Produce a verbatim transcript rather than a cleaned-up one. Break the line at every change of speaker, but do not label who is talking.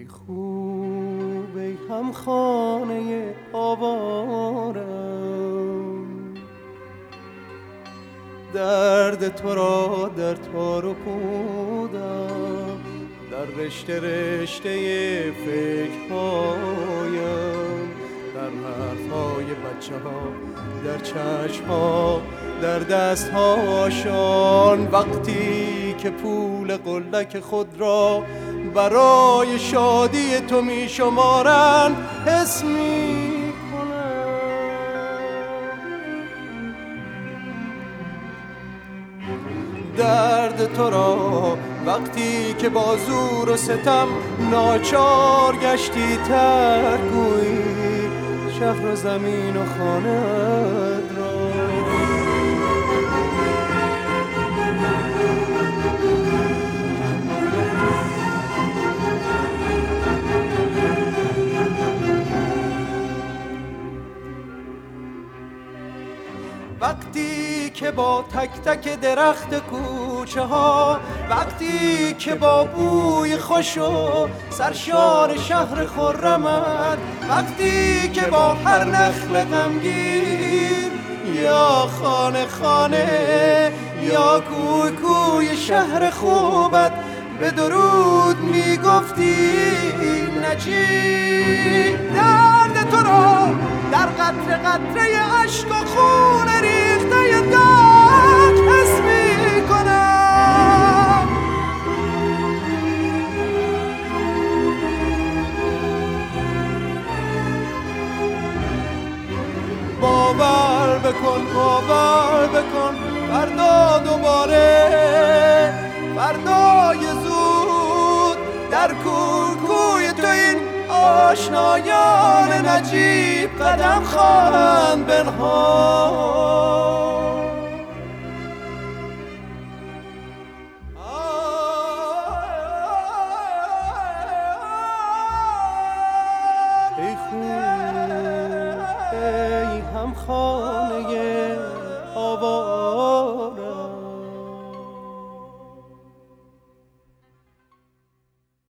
خوب ای هم خانه آوارم، درد تو را در تار و پودم، در رشته رشته فکرهایم، در حرفهای بچه ها، در چشم ها، در دست هاشان. وقتی که پول قلک خود را برای شادی تو می شمارند حس می کنم درد تو را. وقتی که با زور و ستم ناچار گشتی ترک گویی شهر و زمین و خانه‌ات را. وقتی که با تک تک درخت کوچه ها، وقتی که با بوی خوش و سرشار شهر خرمت، وقتی که با هر نخل غمگین یا خانه خانه یا کوی کوی شهر خوبت به درود میگفتی نجیب. درد تو را در قطره قطره اشک و خون ریخته داغ حس می کنم. باور بکن باور بکن فردا دوباره، فردای زود در کوی کوی تو این آشنایان نجیب قدم خواهند بنهاد. ای خوب ای هم خانه